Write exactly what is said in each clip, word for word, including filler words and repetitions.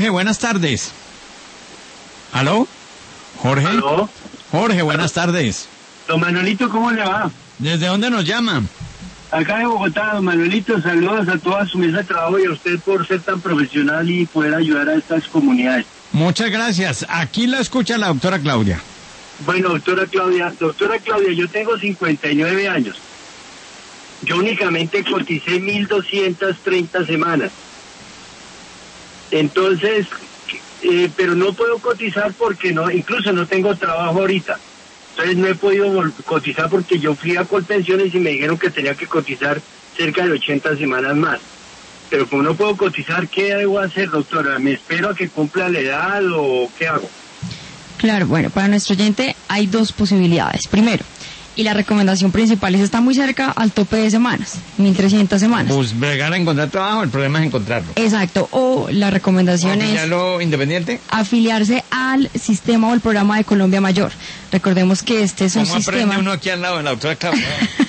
Buenas tardes. ¿Aló? ¿Jorge? ¿Aló? Jorge, buenas tardes. Don Manuelito, ¿cómo le va? ¿Desde dónde nos llama? Acá de Bogotá, don Manuelito, saludos a toda su mesa de trabajo y a usted por ser tan profesional y poder ayudar a estas comunidades. Muchas gracias. Aquí la escucha la doctora Claudia. Bueno, doctora Claudia, doctora Claudia, yo tengo cincuenta y nueve años. Yo únicamente coticé mil doscientas treinta semanas. Entonces, eh, pero no puedo cotizar porque no, incluso no tengo trabajo ahorita. Entonces no he podido cotizar porque yo fui a Colpensiones y me dijeron que tenía que cotizar cerca de ochenta semanas más. Pero como no puedo cotizar, ¿qué debo hacer, doctora? ¿Me espero a que cumpla la edad o qué hago? Claro, bueno, para nuestro oyente hay dos posibilidades. Primero, y la recomendación principal es estar muy cerca al tope de semanas, mil trescientas semanas. Pues bregar a encontrar trabajo, el problema es encontrarlo. Exacto, o la recomendación es independiente, afiliarse al sistema o el programa de Colombia Mayor. Recordemos que este es un ¿Cómo sistema... aprende uno aquí al lado de la doctora Claudia?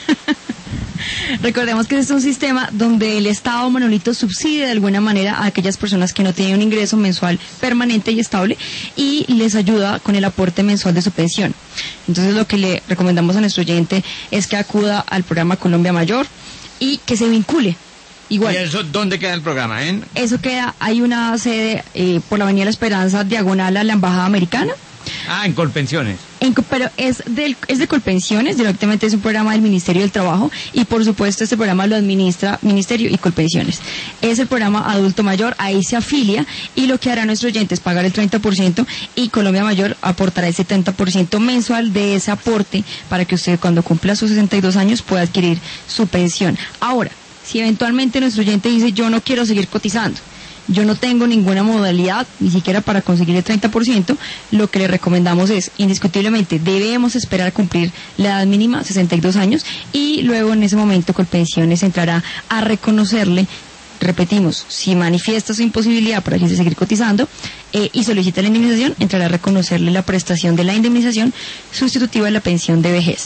Recordemos que este es un sistema donde el Estado, Manolito, subsidia de alguna manera a aquellas personas que no tienen un ingreso mensual permanente y estable y les ayuda con el aporte mensual de su pensión. Entonces lo que le recomendamos a nuestro oyente es que acuda al programa Colombia Mayor y que se vincule. Igual. ¿Y eso dónde queda el programa? ¿Eh? Eso queda, hay una sede eh, por la Avenida La Esperanza, diagonal a la Embajada Americana. Ah, en Colpensiones. En, pero es, del, es de Colpensiones, directamente es un programa del Ministerio del Trabajo y por supuesto este programa lo administra Ministerio y Colpensiones. Es el programa Adulto Mayor, ahí se afilia y lo que hará nuestro oyente es pagar el treinta por ciento y Colombia Mayor aportará el setenta por ciento mensual de ese aporte para que usted cuando cumpla sus sesenta y dos años pueda adquirir su pensión. Ahora, si eventualmente nuestro oyente dice yo no quiero seguir cotizando, yo no tengo ninguna modalidad, ni siquiera para conseguir el treinta por ciento, lo que le recomendamos es, indiscutiblemente, debemos esperar a cumplir la edad mínima, sesenta y dos años, y luego en ese momento Colpensiones entrará a reconocerle, repetimos, si manifiesta su imposibilidad para seguir cotizando eh, y solicita la indemnización, entrará a reconocerle la prestación de la indemnización sustitutiva de la pensión de vejez.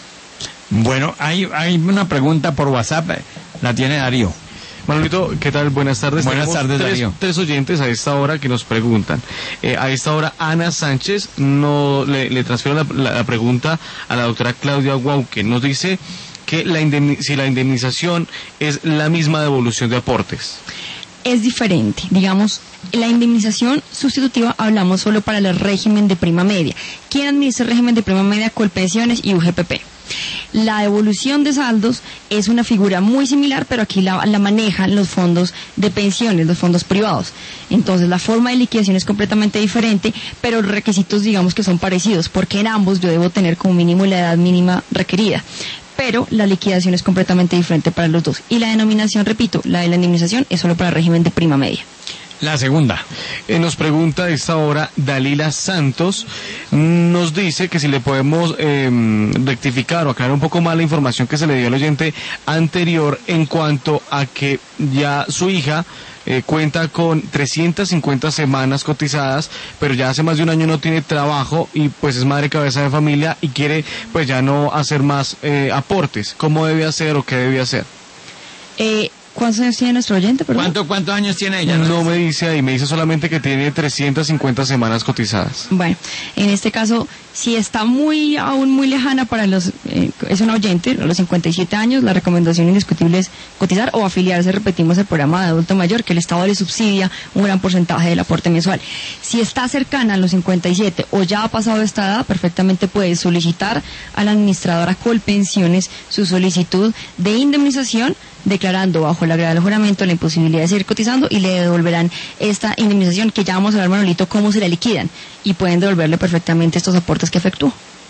Bueno, hay, hay una pregunta por WhatsApp, la tiene Darío. Manolito, ¿qué tal? Buenas tardes. Buenas Tenemos tardes, tres, Darío. Tres oyentes a esta hora que nos preguntan. Eh, a esta hora, Ana Sánchez no le, le transfiero la, la, la pregunta a la doctora Claudia Guauque. Nos dice que la indemni- si la indemnización es la misma devolución de aportes. Es diferente, digamos, la indemnización sustitutiva hablamos solo para el régimen de prima media. ¿Quién administra el régimen de prima media? Colpensiones y U G P P. La devolución de saldos es una figura muy similar, pero aquí la, la manejan los fondos de pensiones, los fondos privados. Entonces la forma de liquidación es completamente diferente, pero los requisitos digamos que son parecidos, porque en ambos yo debo tener como mínimo la edad mínima requerida. Pero la liquidación es completamente diferente para los dos. Y la denominación, repito, la de la indemnización es solo para el régimen de prima media. La segunda. Eh, nos pregunta a esta hora Dalila Santos, nos dice que si le podemos eh, rectificar o aclarar un poco más la información que se le dio al oyente anterior en cuanto a que ya su hija eh, cuenta con trescientas cincuenta semanas cotizadas, pero ya hace más de un año no tiene trabajo y pues es madre cabeza de familia y quiere pues ya no hacer más eh, aportes. ¿Cómo debe hacer o qué debe hacer? Eh... ¿Cuántos años tiene nuestro oyente? Perdón? ¿Cuánto, ¿Cuántos años tiene ella? No me dice ahí, me dice solamente que tiene trescientas cincuenta semanas cotizadas. Bueno, en este caso, si está muy, aún muy lejana para los, eh, es un oyente, a los cincuenta y siete años, la recomendación indiscutible es cotizar o afiliarse, repetimos, al programa de adulto mayor, que el Estado le subsidia un gran porcentaje del aporte mensual. Si está cercana a los cincuenta y siete o ya ha pasado esta edad, perfectamente puede solicitar a la administradora Colpensiones su solicitud de indemnización, declarando bajo la grada del juramento la imposibilidad de seguir cotizando y le devolverán esta indemnización que ya vamos a hablar, Manolito, cómo se la liquidan y pueden devolverle perfectamente estos aportes que efectuó.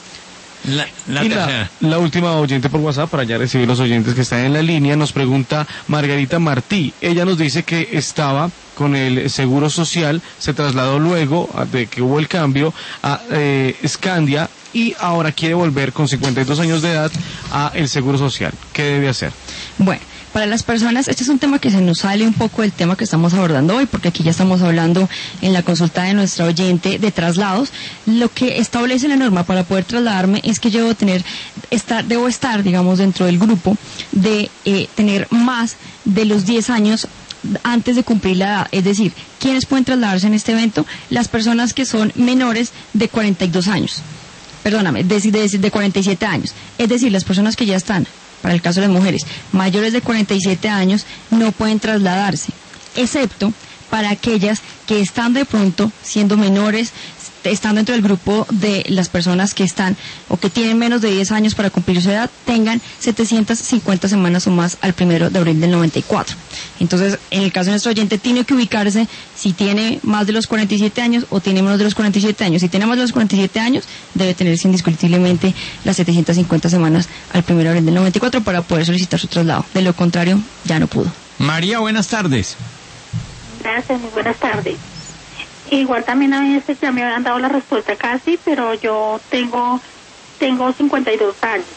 La, la y tercera. la, la última oyente por WhatsApp, para ya recibir los oyentes que están en la línea, nos pregunta Margarita Martí. Ella nos dice que estaba con el Seguro Social, se trasladó luego de que hubo el cambio a eh, Scandia y ahora quiere volver con cincuenta y dos años de edad a el Seguro Social. ¿Qué debe hacer? Bueno, para las personas, este es un tema que se nos sale un poco del tema que estamos abordando hoy, porque aquí ya estamos hablando en la consulta de nuestra oyente de traslados. Lo que establece la norma para poder trasladarme es que yo debo tener, estar, debo estar, digamos, dentro del grupo de eh, tener más de los diez años antes de cumplir la edad. Es decir, ¿quiénes pueden trasladarse en este evento? Las personas que son menores de cuarenta y dos años. Perdóname, de, de, de cuarenta y siete años. Es decir, las personas que ya están, para el caso de las mujeres, mayores de cuarenta y siete años, no pueden trasladarse, excepto para aquellas que están de pronto siendo menores, están dentro del grupo de las personas que están o que tienen menos de diez años para cumplir su edad, tengan setecientas cincuenta semanas o más al primero de abril del noventa y cuatro. Entonces, en el caso de nuestro oyente, tiene que ubicarse si tiene más de los cuarenta y siete años o tiene menos de los cuarenta y siete años. Si tiene más de los cuarenta y siete años, debe tenerse indiscutiblemente las setecientas cincuenta semanas al primero de abril del noventa y cuatro para poder solicitar su traslado. De lo contrario, ya no pudo. María, buenas tardes. Gracias, muy buenas tardes. Igual también a mí ya me habían dado la respuesta casi, pero yo tengo tengo cincuenta y dos años.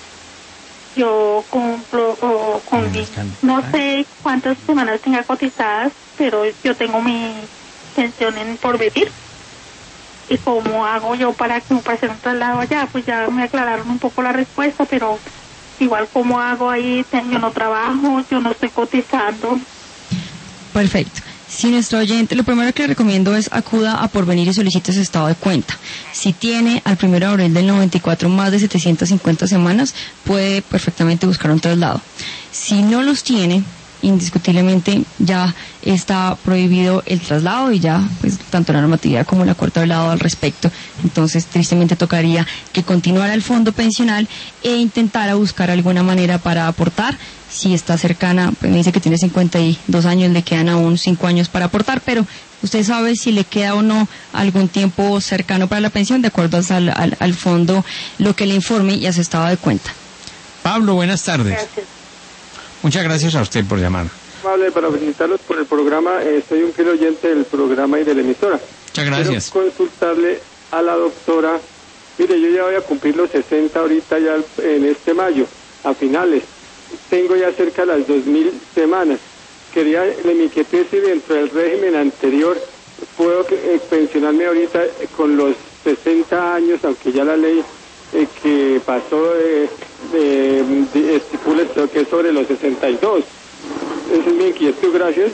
Yo cumplo o con no sé cuántas semanas tenga cotizadas, pero yo tengo mi pensión en Porvenir. ¿Y cómo hago yo para que para hacer un traslado allá? Pues ya me aclararon un poco la respuesta, pero igual cómo hago ahí, yo no trabajo, yo no estoy cotizando. Perfecto. Si nuestro oyente, lo primero que le recomiendo es acuda a Porvenir y solicite su estado de cuenta. Si tiene al primero de abril del noventa y cuatro más de setecientas cincuenta semanas, puede perfectamente buscar un traslado. Si no los tiene, indiscutiblemente ya está prohibido el traslado y ya pues tanto la normatividad como la Corte ha hablado al respecto. Entonces tristemente tocaría que continuara el fondo pensional e intentara buscar alguna manera para aportar. Si está cercana, pues me dice que tiene cincuenta y dos años, le quedan aún cinco años para aportar, pero usted sabe si le queda o no algún tiempo cercano para la pensión, de acuerdo al, al, al fondo, lo que le informe y a su estado de cuenta. Pablo, buenas tardes. Gracias. Muchas gracias a usted por llamar. Amable, para felicitarlos por el programa, eh, soy un fiel oyente del programa y de la emisora. Muchas gracias. Quiero consultarle a la doctora, mire, yo ya voy a cumplir los sesenta ahorita ya en este mayo, a finales. Tengo ya cerca de las dos mil semanas. Quería, le mi inquietud si dentro del régimen anterior puedo eh, pensionarme ahorita eh, con los sesenta años, aunque ya la ley eh, que pasó de, de, de estipula que es sobre los sesenta y dos. Esa es mi inquietud, gracias.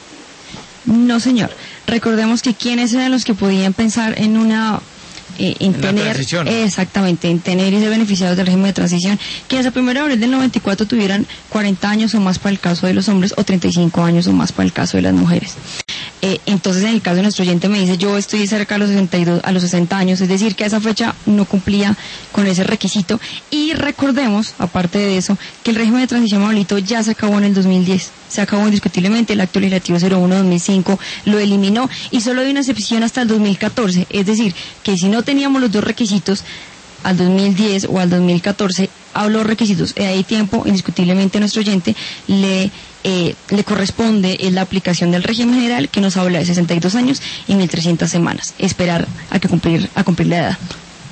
No, señor. Recordemos que quiénes eran los que podían pensar en una... Eh, en, en tener, la transición. exactamente, en tener y ser beneficiados del régimen de transición, que hasta el primero de abril del noventa y cuatro tuvieran cuarenta años o más para el caso de los hombres o treinta y cinco años o más para el caso de las mujeres. Eh, entonces, en el caso de nuestro oyente me dice, yo estoy cerca a los sesenta y dos, a los sesenta años, es decir, que a esa fecha no cumplía con ese requisito. Y recordemos, aparte de eso, que el régimen de transición, Maulito, ya se acabó en el dos mil diez. Se acabó indiscutiblemente, el acto legislativo cero uno dos mil cinco lo eliminó y solo hay una excepción hasta el dos mil catorce. Es decir, que si no teníamos los dos requisitos, al dos mil diez o al dos mil catorce, hablo de requisitos, y hay tiempo, indiscutiblemente a nuestro oyente le... Eh, le corresponde es la aplicación del régimen general que nos habla de sesenta y dos años y mil trescientas semanas. Esperar a que cumplir a cumplir la edad.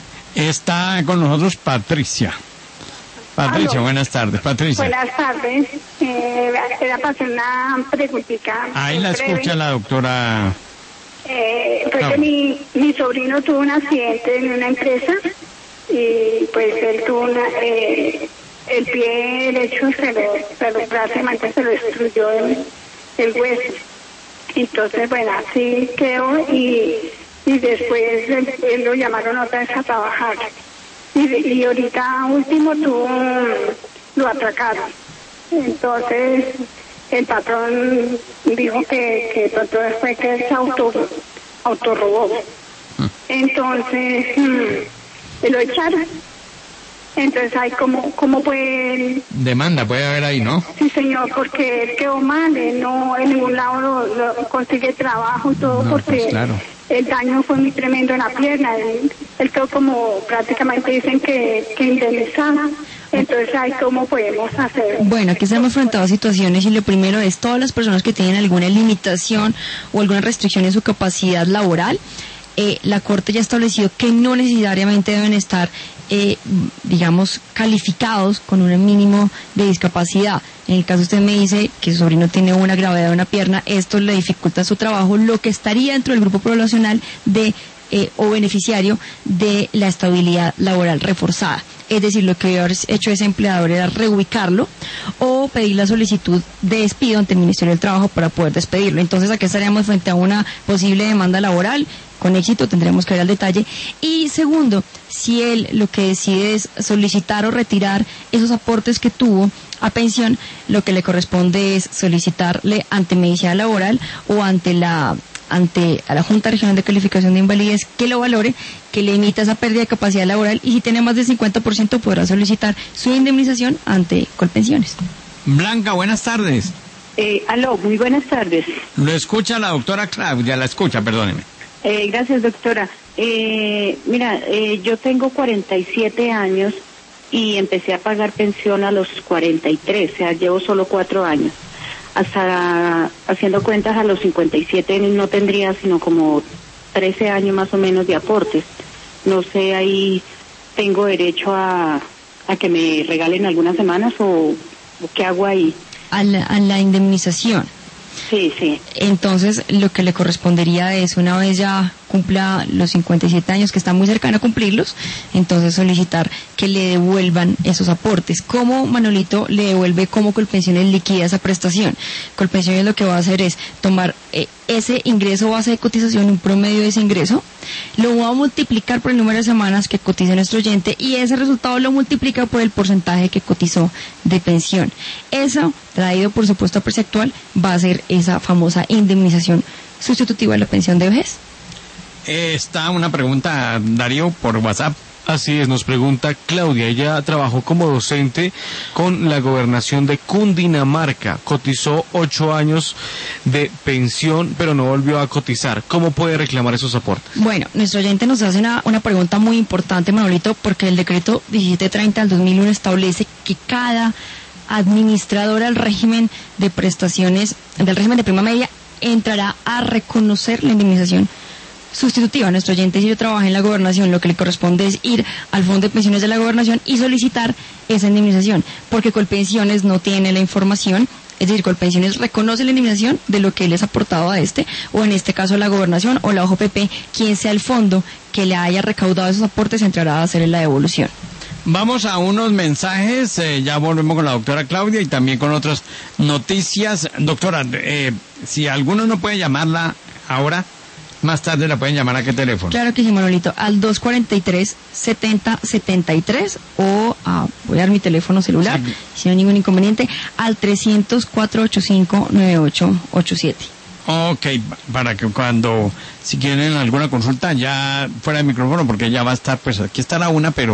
Está con nosotros Patricia. Patricia, Aló. Buenas tardes. Patricia. Buenas tardes. Eh, era para hacer una preguntita. Ahí la breve. escucha la doctora. Eh, pues No. mi, mi sobrino tuvo un accidente en una empresa y pues él tuvo una... Eh, el pie derecho se lo, se lo prácticamente se lo destruyó el, el hueso. Entonces, bueno, así quedó y, y después él, él lo llamaron otra vez a trabajar. Y, y ahorita último tuvo, lo atracaron. Entonces, el patrón dijo que, que pronto fue que él se auto, autorrobó. Entonces, mm, lo echaron. Entonces, hay como, ¿cómo puede...? Demanda puede haber ahí, ¿no? Sí, señor, porque él quedó mal, él no en ningún lado lo, lo consigue trabajo y todo, No, porque pues, claro. el daño fue muy tremendo en la pierna, él, él quedó como, prácticamente dicen que, que indemnizada. Entonces, ahí cómo podemos hacer. Bueno, aquí estamos enfrentados a situaciones y lo primero es todas las personas que tienen alguna limitación o alguna restricción en su capacidad laboral. Eh, la Corte ya ha establecido que no necesariamente deben estar, eh, digamos, calificados con un mínimo de discapacidad. En el caso usted me dice que su sobrino tiene una gravedad de una pierna, esto le dificulta su trabajo, lo que estaría dentro del grupo poblacional de eh, o beneficiario de la estabilidad laboral reforzada. Es decir, lo que había hecho ese empleador era reubicarlo o pedir la solicitud de despido ante el Ministerio del Trabajo para poder despedirlo. Entonces aquí estaríamos frente a una posible demanda laboral. Con éxito, tendremos que ver al detalle. Y segundo, si él lo que decide es solicitar o retirar esos aportes que tuvo a pensión, lo que le corresponde es solicitarle ante medicina laboral o ante la ante a la Junta Regional de Calificación de Invalidez que lo valore, que le emita esa pérdida de capacidad laboral, y si tiene más del cincuenta por ciento podrá solicitar su indemnización ante Colpensiones. Blanca, buenas tardes. Eh, aló, muy buenas tardes. Lo escucha la doctora Claudia, la escucha, perdóneme. Eh, gracias, doctora. Eh, mira, eh, yo tengo cuarenta y siete años y empecé a pagar pensión a los cuarenta y tres, o sea, llevo solo cuatro años. Hasta haciendo cuentas a los cincuenta y siete no tendría sino como trece años más o menos de aportes. No sé, ahí tengo derecho a, a que me regalen algunas semanas o, o qué hago ahí. A la, a la indemnización. Sí, sí. Entonces, lo que le correspondería es, una vez ya cumpla los cincuenta y siete años, que está muy cercano a cumplirlos, entonces solicitar que le devuelvan esos aportes. ¿Cómo Manolito le devuelve, cómo Colpensiones liquida esa prestación? Colpensiones lo que va a hacer es tomar eh, ese ingreso base de cotización, un promedio de ese ingreso, lo va a multiplicar por el número de semanas que cotiza nuestro oyente, y ese resultado lo multiplica por el porcentaje que cotizó de pensión. Eso, traído por supuesto a precio actual, va a ser esa famosa indemnización sustitutiva de la pensión de vejez. Eh, está una pregunta, Darío, por WhatsApp. Así es, nos pregunta Claudia. Ella trabajó como docente con la gobernación de Cundinamarca. Cotizó ocho años de pensión, pero no volvió a cotizar. ¿Cómo puede reclamar esos aportes? Bueno, nuestro oyente nos hace una, una pregunta muy importante, Manolito, porque el decreto diecisiete treinta del dos mil uno establece que cada administrador al régimen de prestaciones, del régimen de prima media, entrará a reconocer la indemnización sustitutiva. Nuestro oyente, si yo trabajo en la gobernación, lo que le corresponde es ir al Fondo de Pensiones de la Gobernación y solicitar esa indemnización, porque Colpensiones no tiene la información. Es decir, Colpensiones reconoce la indemnización de lo que él es aportado a este, o en este caso la gobernación o la O J P P, quien sea el fondo que le haya recaudado esos aportes, entrará a hacer la devolución. Vamos a unos mensajes, eh, ya volvemos con la doctora Claudia y también con otras noticias. Doctora, eh, si alguno no puede llamarla ahora, más tarde la pueden llamar. ¿A qué teléfono? Claro que sí, Manolito, al dos cuarenta y tres, setenta setenta y tres, o a, voy a dar mi teléfono celular, sí, si no hay ningún inconveniente, al trescientos, cuatrocientos ochenta y cinco, noventa y ocho ochenta y siete. Ok, para que cuando, si quieren alguna consulta, ya fuera de micrófono, porque ya va a estar, pues aquí está la una, pero